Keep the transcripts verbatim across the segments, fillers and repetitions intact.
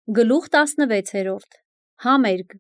Գլուխ տասնվեցերորդ Համերգ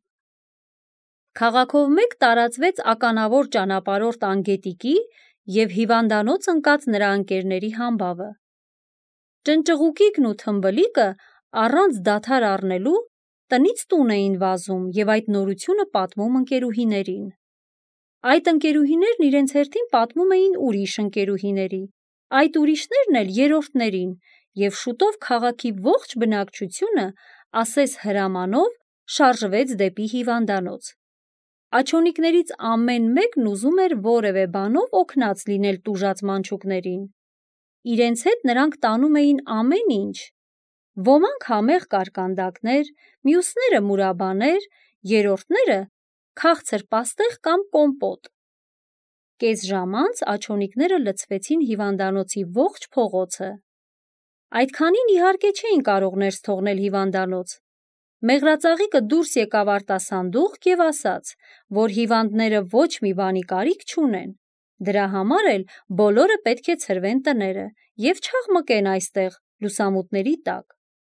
Քաղաքով մեկ տարածվեց ականավոր ճանապարհորդ Անգետիկի և հիվանդանոց ընկած նրա ընկերների համբավը։ Ճնճղուկիկն ու թմբլիկը առանց դադար առնելու տնից տուն էին վազում և այդ նորությունը պատմում ընկերուհիներին։ Այդ ընկերուհիներն իրենց հերթին պատմում էին ուրիշ ընկերուհիների, այդ ուրիշներն էլ երրորդներին, և շուտով քաղաքի ողջ բնակչությունը ասես հրամանով շարժվեց դեպի հիվանդանոց։ Աջոնիկներից ամեն մեկն ուզում էր որևէ բանով օգնած լինել տուժած մանչուկներին։ Իրենց հետ նրանք տանում էին ամեն ինչ. ոմանք համեղ կարկանդակներ, մյուսները մուրաբաներ, երրորդները քաղցր պաստեղ կամ կոմպոտ։ Կես ժամ անց աջոնիկները լցվեցին հիվանդանոցի ողջ փողոցը։ Այդքանին իհարկե չէին կարող ներս թողնել հիվանդանոց։ Մեղրածաղիկը դուրս եկավ արտասանդուղք և ասաց, որ հիվանդները ոչ մի բանի կարիք չունեն, դրա համար էլ բոլորը պետք է ցրվեն տները և չաղմկեն այստեղ լուսամուտների տակ։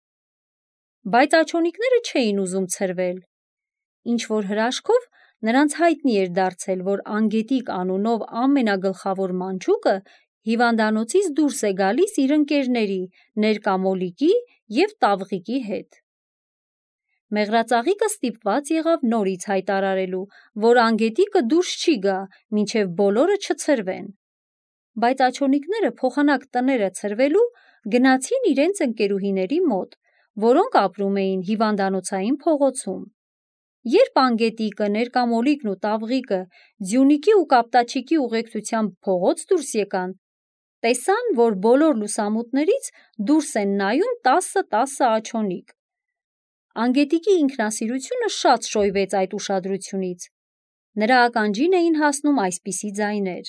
Բայց աջոնիկները չէին ուզում ցրվել։ Ինչ-որ հրաշքով նրանց հայտնի էր դարձել, որ Անգետիկ անունով ամենագլխավոր մանչուկը հիվանդանոցից դուրս է գալիս իր ընկերների Ներկա Մոլիկի և Տավղիկի հետ։ Մեղրածաղիկը ստիպված եղավ նորից հայտարարելու, որ Անգետիկը դուրս չի գա, մինչև բոլորը չցրվեն։ Բայց աջոնիկները փոխանակ տները ցրվելու գնացին իրենց ընկերուհիների մոտ, որոնք ապրում էին հիվանդանոցային փողոցում։ Երբ Անգետիկը, Ներկա Մոլիկն ու Տավղիկը Ձյունիկի ու Կապտաչիկի ուղեկցությամբ փողոց դուրս եկան, տեսան, որ բոլոր լուսամուտներից դուրս են նայում տասը-տասը աջոնիկ։ Անգետիկի ինքնասիրությունը շատ շոյվեց այդ ուշադրությունից։ Նրա ականջին էին հասնում այսպիսի ձայներ.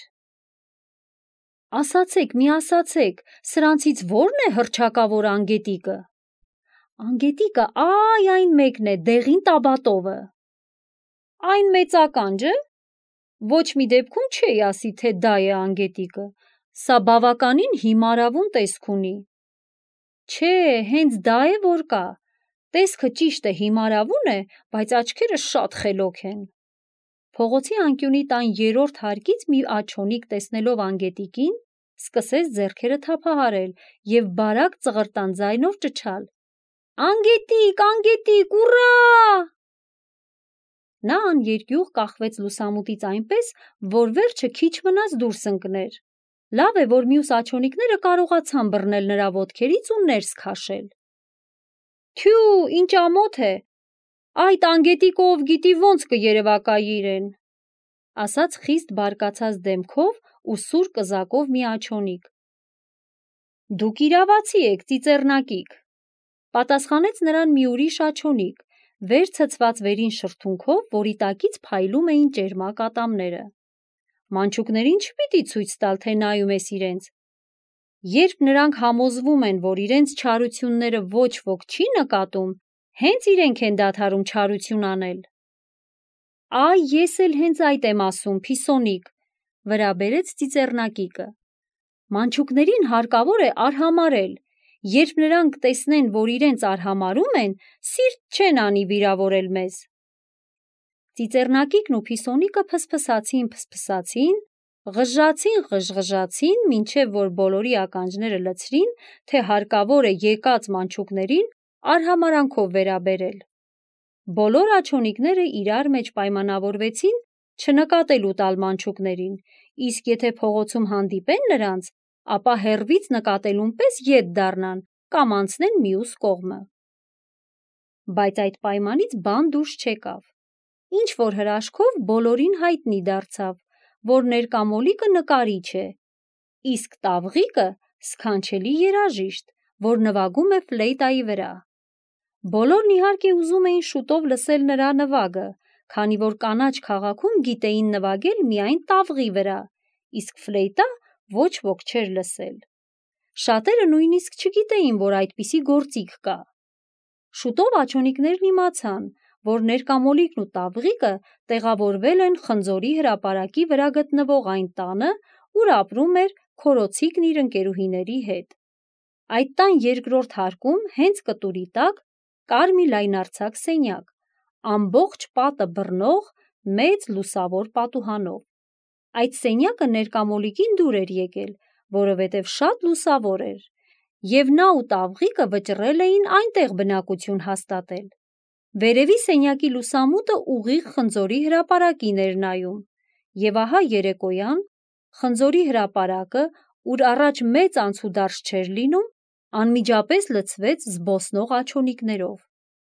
«Ասացեք, մի ասացեք, սրանցից ո՞րն է հռչակավոր Անգետիկը»։ «Անգետիկը, այ այն մեկն է, դեղին տաբատովը»։ «Այն մեծ ականջը»։ «Ոչ մի դեպքում չէի ասի, թե դա է Անգետիկը, սա բավականին հիմարավուն տեսք ունի»։ «Չէ, հենց դա է, որ կա, տեսքը ճիշտ է հիմարավուն է, բայց աչքերը շատ խելոք են»։ Փողոցի անկյունի տան երրորդ հարկից մի աջոնիկ տեսնելով Անգետիկին, սկսեց ձեռքերը թափահարել և բարակ ծղրտան ձայնով ճչալ. «Անգետիկ, Անգետիկ, ուռա»։ Նա աներկյուղ կախվեց լուսամուտից այնպես, որ վերջը քիչ մնաց դուրս ընկներ։ Լավ է, որ մյուս աջոնիկները կարողացան բռնել նրա ոտքերից ու ներս քաշել։ «Թյու, ինչ ամոթ է, այդ Անգետիկը ով գիտի ոնց կերևակայի իրեն», ասաց խիստ բարկացած դեմքով ու սուր կզակով մի աջոնիկ։ «Դուք իրավացի եք, ծիծեռնակիկ», պատասխանեց նրան մի ուրիշ աջոնիկ, վեր ցցված վերին շրթունքով, որի տակից փայլում էին ճերմակ ատամները։ «Մանչուկներին չպիտի ցույց տալ, թե նայում ես իրենց։ Երբ նրանք համոզվում են, որ իրենց չարությունները ոչ ոք չի նկատում, հենց իրենք են դադարում չարություն անել»։ «Այ ես էլ հենց այդ եմ ասում, փիսոնիկ», վրա բերեց ծիծեռնակիկը։ «Մանչուկներին հարկավոր է արհամարհել։ Երբ նրանք տեսնեն, որ իրենց արհամարհում են, սիրտ չեն անի վիրավորել մեզ»։ Ծիծեռնակիկն ու փիսոնիկը փսփսացին-փսփսացին, ղժժացին-ղժղժացին, մինչև որ բոլորի ականջները լցրին, թե հարկավոր է եկած մանչուկներին արհամարհանքով վերաբերել։ Բոլոր աջոնիկները իրար մեջ պայմանավորվեցին չնկատելու տալ մանչուկներին, իսկ եթե փողոցում հանդիպեն նրանց, ապա հեռվից նկատելուն պես ետ դառնան կամ անցնեն մյուս կողմը։ Բայց այդ պայմանից բան դուրս չեկավ։ Ինչ-որ հրաշքով բոլորին հայտնի դարձավ, որ Ներկա Մոլիկը նկարիչ է, իսկ Տավղիկը սքանչելի երաժիշտ, որ նվագում է ֆլեյտայի վրա։ Բոլորն իհարկե ուզում էին շուտով լսել նրա նվագը, քանի որ կանաչ քաղաքում գիտեին նվագել միայն տավղի վրա, իսկ ֆլեյտա ոչ ոք չէր լսել։ Շատերը նույնիսկ չգիտեին, որ այդպիսի գործիք կա։ Շուտով աջոնիկներն իմացան, որ Ներկա Մոլիկն ու Տավղիկը տեղավորվել են Խնձորի հրապարակի վրա գտնվող այն տանը, ուր ապրում էր քորոցիկն իր ընկերուհիների հետ։ Այդ տան երկրորդ հարկում, հենց կտուրի տակ, կար մի լայնարձակ սենյակ, ամբողջ պատը բռնող մեծ լուսավոր պատուհանով։ Այդ սենյակը ներկամոլիկին դուր էր եկել, որովհետև շատ լուսավոր էր, և նա ու տավղիկը վճռել էին այնտեղ բնակություն հաստատել։ Վերևի սենյակի լուսամուտը ուղիղ խնձորի հրապարակին էր նայում, և ահա երեկոյան խնձորի հրապարակը, ուր առաջ մեծ անցուդարձ չէր լինում, անմիջապես լցվեց զբոսնող աջոնիկներով։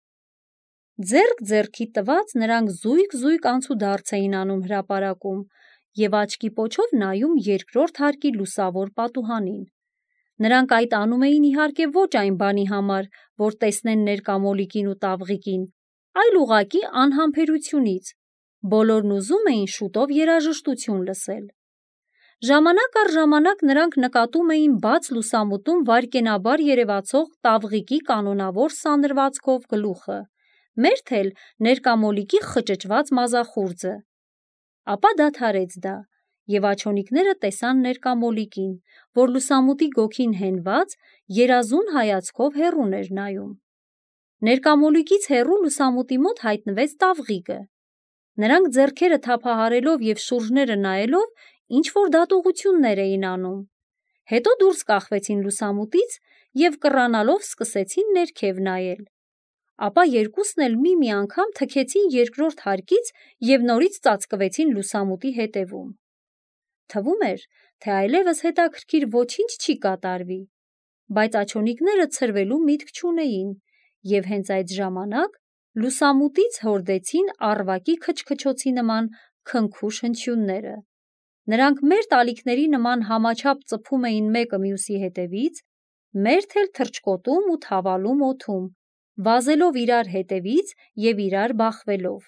Ձեռք ձեռքի տված նրանք զույգ-զույգ անցուդարձ էին անում հրապարակում և աչքի պոչով նայում երկրորդ հարկի լուսավոր պատուհանին։ Նրանք այդ անում էին իհարկե ոչ այն բանի համար, որ տեսնեն ներկամոլիկին ու տավղիկին, այլ ուղղակի անհամբերությունից։ Բոլորն ուզում էին շուտով երաժշտություն լսել։ Ժամանակ առ ժամանակ նրանք նկատում էին բաց լուսամուտում վայրկենաբար երևացող տավղիկի կանոնավոր սանրվածքով գլուխը, մերթ էլ ներկամոլիկի խճճված մազախուրձը։ Ապա դադարեց դա, և աջոնիկները տեսան ներկամոլիկին, որ լուսամուտի գոգին հենված երազուն հայացքով հեռուն էր նայում։ Ներկամոլիկից հեռու լուսամուտի մոտ հայտնվեց տավղիկը։ Նրանք ձեռքերը թափահարելով և շուրջները նայելով ինչ-որ դատողություններ էին անում։ Հետո դուրս կախվեցին լուսամուտից և կռանալով սկսեցին ներքև նայել։ Ապա երկուսն էլ մի-մի անգամ թքեցին երկրորդ հարկից և նորից ծածկվեցին լուսամուտի հետևում։ Թվում էր, թե այլևս հետաքրքիր ոչինչ չի կատարվի, բայց աջոնիկները ցրվելու միտք չունեին, և հենց այդ ժամանակ լուսամուտից հորդեցին առվակի քչքչոցի նման քնքուշ հնչյունները։ Նրանք մերթ ալիքների նման համաչափ ծփում էին մեկը մյուսի հետևից, մերթ էլ թռչկոտում ու թավալում օդում, վազելով իրար հետևից և իրար բախվելով։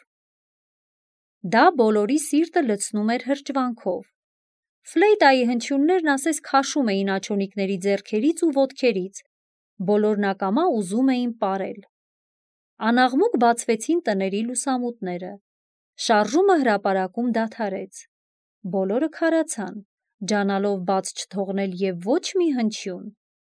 Դա բոլորի սիրտը լցնում էր հրճվանքով։ Ֆլեյտայի հնչյուններն ասես քաշում էին աջոնիկների ձեռքերից ու ոտքերից, բոլորն ակամա ուզում էին պարել։ Անաղմուկ բացվեցին տների լուսամուտները, շարժումը հրապարակում դադարեց։ Բոլորը քարացան, ջանալով բաց չթողնել և ոչ մի հնչյուն։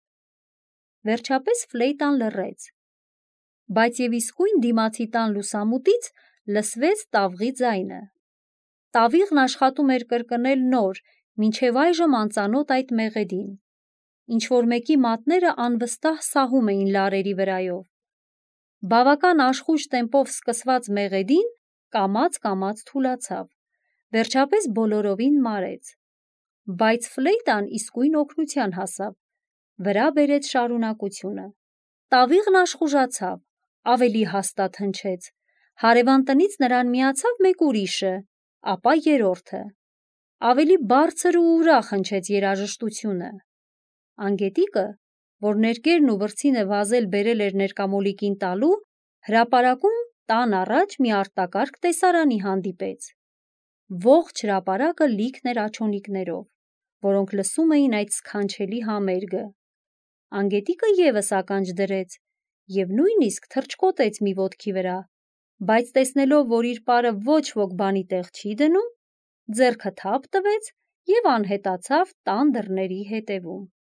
Վերջապես ֆլեյտան լռեց, բայց և իսկույն դիմացի տան լուսամուտից լսվեց տավղի ձայնը։ Տավիղն աշխատում էր կրկնել նոր, մինչև այժմ անծանոթ այդ մեղեդին։ Ինչ-որ մեկի մատները անվստահ սահում էին լարերի վրայով։ Բավական աշխույժ տեմպով սկսված մեղեդին կամաց-կամաց թուլացավ, վերջապես բոլորովին մարեց։ Բայց ֆլեյտան իսկույն օգնության հասավ, վրա բերեց շարունակությունը։ Տավիղն աշխուժացավ, ավելի հաստատ հնչեց, հարևան տնից նրան միացավ մեկ ուրիշը, ապա երրորդը։ Ավելի բարձր ու ուրախ հնչեց երաժշտությունը։ Անգետիկը, որ ներկերն ու վրձինը վազել բերել էր ներկամոլիկին տալու, հրապարակում տան առաջ մի արտակարգ տեսարանի հանդիպեց։ Ողջ հրապարակը լիքն էր աջոնիկներով, որոնք լսում էին այդ սքանչելի համերգը։ Անգետիկը ևս ականջ դրեց և նույնիսկ թռչկոտեց մի ոտքի վրա, բայց տեսնելով, որ իր պարը ոչ ոք բանի տեղ չի դնում, ձեռքը թափ տվեց և անհետացավ տան դռների հետևում։